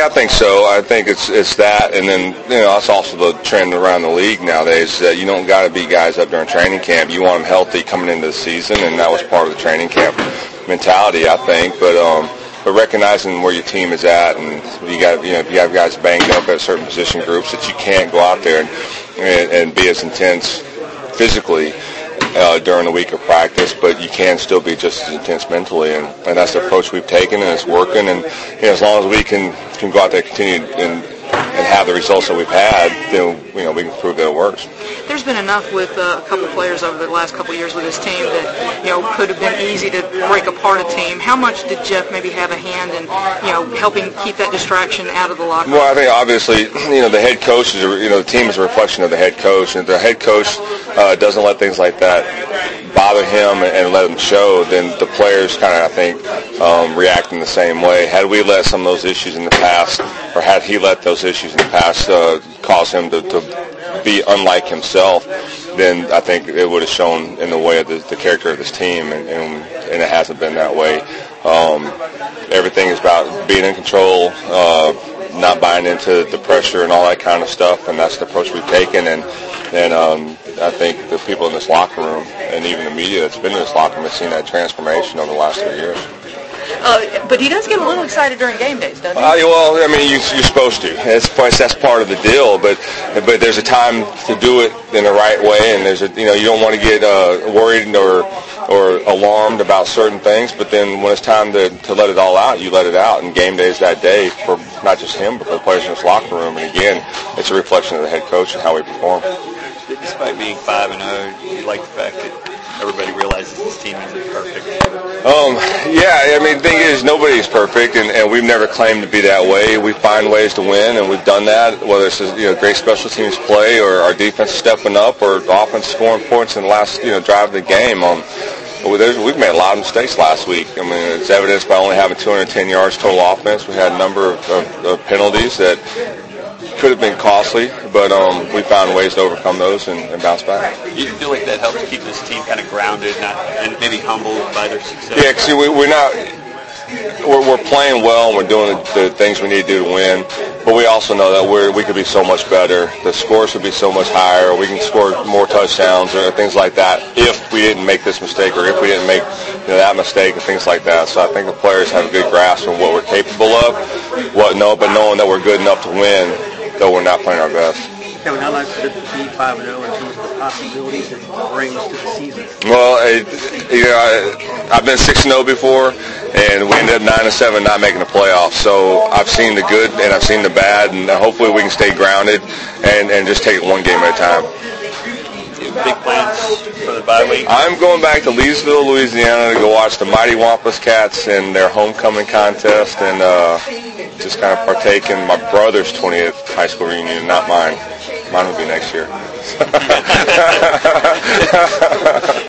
I think so. I think it's that, and then that's also the trend around the league nowadays. That you don't got to beat guys up during training camp. You want them healthy coming into the season, and that was part of the training camp mentality, I think. But recognizing where your team is at, and if you have guys banged up at certain position groups, that you can't go out there and be as intense physically during the week of practice, but you can still be just as intense mentally, and that's the approach we've taken, and it's working. And as long as we can go out there and continue and have the results that we've had, then we can prove that it works. There's been enough with a couple of players over the last couple of years with this team that could have been easy to break apart a team. How much did Jeff maybe have a hand in helping keep that distraction out of the locker room? Well, I think obviously the head coach is the team is a reflection of the head coach, and if the head coach doesn't let things like that bother him and let him show, then the players kind of, I think, react in the same way. Had we let some of those issues in the past, or had he let those issues in the past cause him to be unlike himself, then I think it would have shown in the way of the character of this team, and it hasn't been that way. Everything is about being in control, not buying into the pressure and all that kind of stuff, and that's the approach we've taken. And I think the people in this locker room, and even the media that's been in this locker room, have seen that transformation over the last 3 years. But he does get a little excited during game days, doesn't he? Well, I mean, you're supposed to. That's part of the deal. But there's a time to do it in the right way, and there's you don't want to get worried or alarmed about certain things. But then when it's time to let it all out, you let it out. And game day is that day for not just him, but for the players in this locker room. And again, it's a reflection of the head coach and how we perform. Despite being 5-0, you like the fact that everybody realizes this team isn't perfect? Yeah, I mean, the thing is, nobody's perfect, and we've never claimed to be that way. We find ways to win, and we've done that, whether it's great special teams play or our defense stepping up or the offense scoring points in the last drive of the game. We've made a lot of mistakes last week. I mean, it's evidenced by only having 210 yards total offense. We had a number of penalties that could have been costly, but we found ways to overcome those and bounce back. You feel like that helps keep this team kind of grounded and maybe humbled by their success? Yeah, because we're playing well and we're doing the things we need to do to win, but we also know that we could be so much better. The scores would be so much higher. We can score more touchdowns or things like that if we didn't make this mistake or if we didn't make that mistake and things like that. So I think the players have a good grasp on what we're capable of, but knowing that we're good enough to win, though we're not playing our best. Kevin, how much did the team 5-0 in terms of the possibilities it brings to the season? Well, I've been 6-0 before, and we ended up 9-7 not making the playoffs. So I've seen the good and I've seen the bad, and hopefully we can stay grounded and just take it one game at a time. Big plans for the bye week? I'm going back to Leesville, Louisiana to go watch the Mighty Wampus Cats in their homecoming contest and just kind of partake in my brother's 20th high school reunion, not mine. Mine will be next year.